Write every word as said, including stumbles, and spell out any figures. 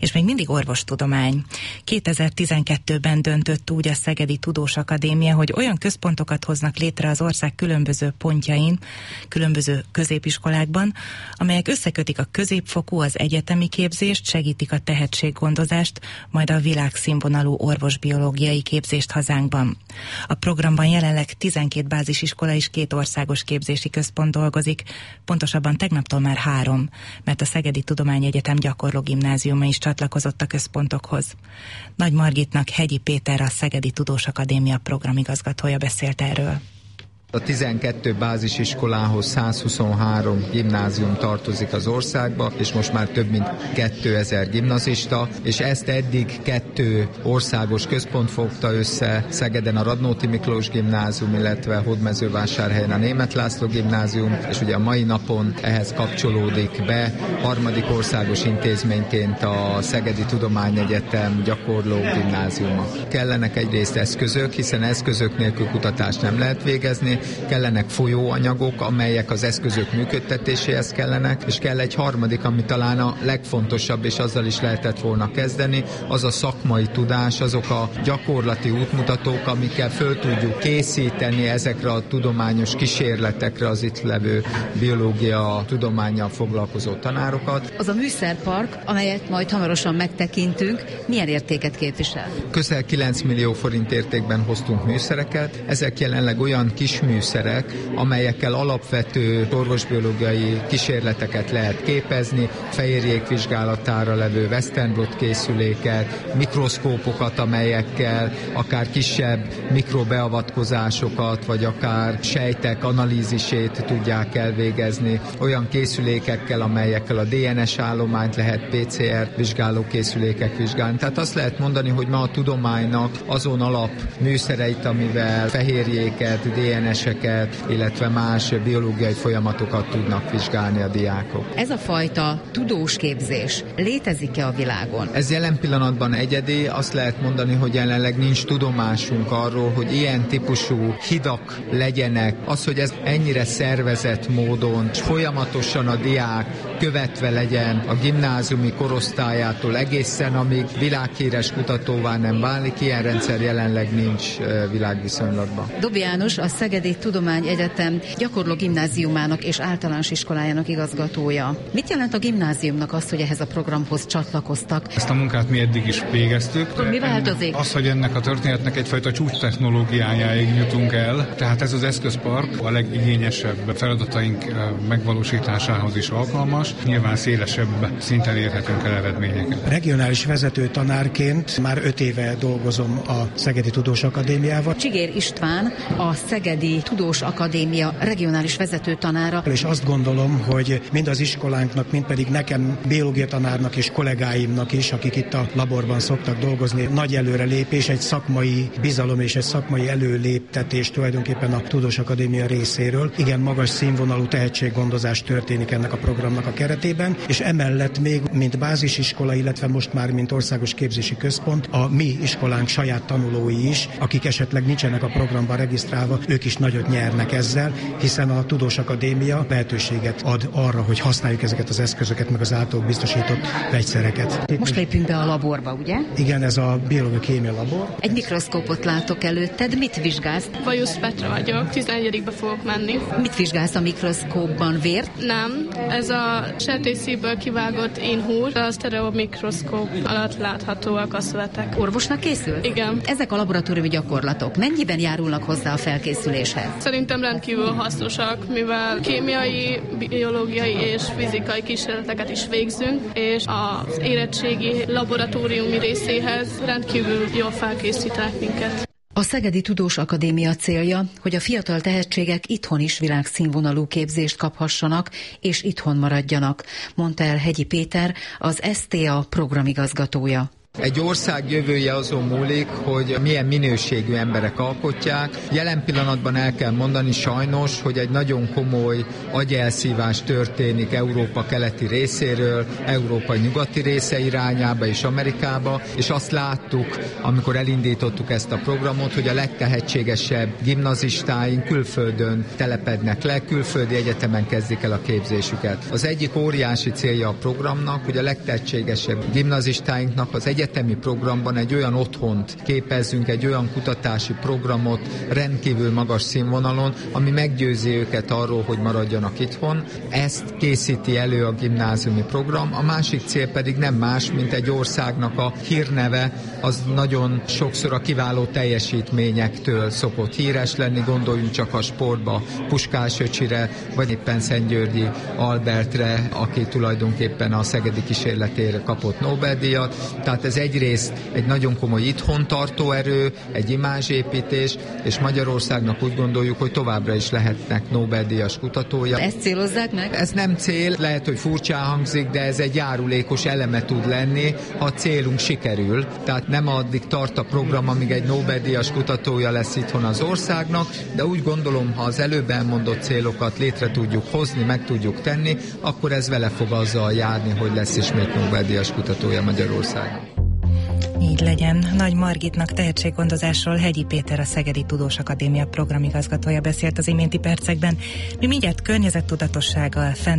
és még mindig orvostudomány. kétezer-tizenkettőben döntött úgy a Szegedi Tudós Akadémia, hogy olyan központokat hoznak létre az ország különböző pontjain, különböző középiskolákban, amelyek összekötik a középfokú, az egyetemi képzést, segítik a tehetséggondozást, majd a világszínvonalú orvosbiológiai képzést hazánkban. A programban jelenleg tizenkét bázisiskola és két országos képzési központ dolgozik, pontosabban tegnaptól már három, mert a Szegedi Tudományegyetem gyakorló gimnáziuma is csatlakozott a központokhoz. Nagy Margitnak Hegyi Péter, a Szegedi Tudós Akadémia programigazgatója beszélt erről. A tizenkét bázisiskolához százhuszonhárom gimnázium tartozik az országba, és most már több mint kétezer gimnazista, és ezt eddig kettő országos központ fogta össze, Szegeden a Radnóti Miklós Gimnázium, illetve Hódmezővásárhelyen a Németh László Gimnázium, és ugye a mai napon ehhez kapcsolódik be harmadik országos intézményként a Szegedi Tudományegyetem gyakorló gimnáziuma. Kellenek egyrészt eszközök, hiszen eszközök nélkül kutatást nem lehet végezni, kellenek folyóanyagok, amelyek az eszközök működtetéséhez kellenek, és kell egy harmadik, ami talán a legfontosabb, és azzal is lehetett volna kezdeni, az a szakmai tudás, azok a gyakorlati útmutatók, amikkel föl tudjuk készíteni ezekre a tudományos kísérletekre az itt levő biológia tudománnyal foglalkozó tanárokat. Az a műszerpark, amelyet majd hamarosan megtekintünk, milyen értéket képvisel? Közel kilenc millió forint értékben hoztunk műszereket, ezek jelenleg olyan kis műszerek, amelyekkel alapvető orvosbiológiai kísérleteket lehet képezni, fehérjék vizsgálatára levő Western blot készüléket, mikroszkópokat, amelyekkel akár kisebb mikrobeavatkozásokat, vagy akár sejtek analízisét tudják elvégezni, olyan készülékekkel, amelyekkel a dé en es állományt lehet pé cé er vizsgáló készülékek vizsgálni. Tehát azt lehet mondani, hogy ma a tudománynak azon alap műszereit, amivel fehérjéket, dé en eseket, illetve más biológiai folyamatokat tudnak vizsgálni a diákok. Ez a fajta tudós képzés létezik-e a világon? Ez jelen pillanatban egyedi, azt lehet mondani, hogy jelenleg nincs tudomásunk arról, hogy ilyen típusú hidak legyenek. Az, hogy ez ennyire szervezett módon, folyamatosan a diák követve legyen a gimnáziumi korosztályától egészen, amíg világhíres kutatóvá nem válik, ilyen rendszer jelenleg nincs világviszonylatban. Dobi János, a Szegedi Tudományegyetem gyakorló gimnáziumának és általános iskolájának igazgatója. Mit jelent a gimnáziumnak az, hogy ehhez a programhoz csatlakoztak? Ezt a munkát mi eddig is végeztük. Mi változik? Az, hogy ennek a történetnek egyfajta csúcs technológiájáig jutunk el, tehát ez az eszközpark a legigényesebb feladataink megvalósításához is alkalmas, nyilván szélesebb szinten érhetünk el eredményeket. Regionális vezető tanárként már öt éve dolgozom a Szegedi Tudós Akadémiával. Csigér István, a Szegedi Tudós Akadémia regionális vezető tanára. És azt gondolom, hogy mind az iskolánknak, mind pedig nekem biológia tanárnak és kollégáimnak is, akik itt a laborban szoktak dolgozni, nagy előrelépés, egy szakmai bizalom és egy szakmai előléptetés tulajdonképpen a Tudós Akadémia részéről. Igen, magas színvonalú tehetséggondozás történik ennek a programnak a keretében, és emellett még, mint bázisiskola, illetve most már, mint országos képzési központ, a mi iskolánk saját tanulói is, akik esetleg nincsenek a programban regisztrálva, ők is nagyot nyernek ezzel, hiszen a Tudós Akadémia lehetőséget ad arra, hogy használjuk ezeket az eszközöket, meg az által biztosított vegyszereket. Most lépünk be a laborba, ugye? Igen, ez a biológia kémia labor. Egy mikroszkópot látok előtted, mit vizsgálsz? Vajusz Petra vagyok, tizenegyedikbe fogok menni. Mit vizsgálsz a mikroszkópban, vért? Nem, ez a sertészéből kivágott inhúr, a sztereó mikroszkóp alatt láthatóak a szövetek. Orvosnak készül? Igen. Ezek a laboratóriumi gyakorlatok mennyiben járulnak hozzá a felkészüléshez? Szerintem rendkívül hasznosak, mivel kémiai, biológiai és fizikai kísérleteket is végzünk, és az érettségi laboratóriumi részéhez rendkívül jól felkészítenek minket. A Szegedi Tudós Akadémia célja, hogy a fiatal tehetségek itthon is világszínvonalú képzést kaphassanak, és itthon maradjanak, mondta el Hegyi Péter, az es té á programigazgatója. Egy ország jövője azon múlik, hogy milyen minőségű emberek alkotják. Jelen pillanatban el kell mondani sajnos, hogy egy nagyon komoly agyelszívás történik Európa keleti részéről, Európa nyugati része irányába és Amerikába, és azt láttuk, amikor elindítottuk ezt a programot, hogy a legtehetségesebb gimnazistáink külföldön telepednek le, külföldi egyetemen kezdik el a képzésüket. Az egyik óriási célja a programnak, hogy a legtehetségesebb gimnazistáinknak az egyetemi programban egy olyan otthont képezzünk, egy olyan kutatási programot rendkívül magas színvonalon, ami meggyőzi őket arról, hogy maradjanak itthon. Ezt készíti elő a gimnáziumi program. A másik cél pedig nem más, mint egy országnak a hírneve, az nagyon sokszor a kiváló teljesítményektől szokott híres lenni, gondoljunk csak a sportba, Puskás öcsire, vagy éppen Szentgyörgyi Albertre, aki tulajdonképpen a szegedi kísérletére kapott Nobel-díjat. Tehát ez egyrészt egy nagyon komoly itthontartó erő, egy imázsépítés, és Magyarországnak úgy gondoljuk, hogy továbbra is lehetnek Nobel-díjas kutatója. Ezt célozzák meg? Ez nem cél, lehet, hogy furcsán hangzik, de ez egy járulékos eleme tud lenni, ha a célunk sikerül. Tehát nem addig tart a program, amíg egy Nobel-díjas kutatója lesz itthon az országnak, de úgy gondolom, ha az előbb elmondott célokat létre tudjuk hozni, meg tudjuk tenni, akkor ez vele fog azzal járni, hogy lesz ismét Nobel-díjas kutatója Magyarországon. Így legyen. Nagy Margitnak tehetséggondozásról Hegyi Péter, a Szegedi Tudósakadémia programigazgatója beszélt az iménti percekben. Mi mindjárt környezettudatossággal, fent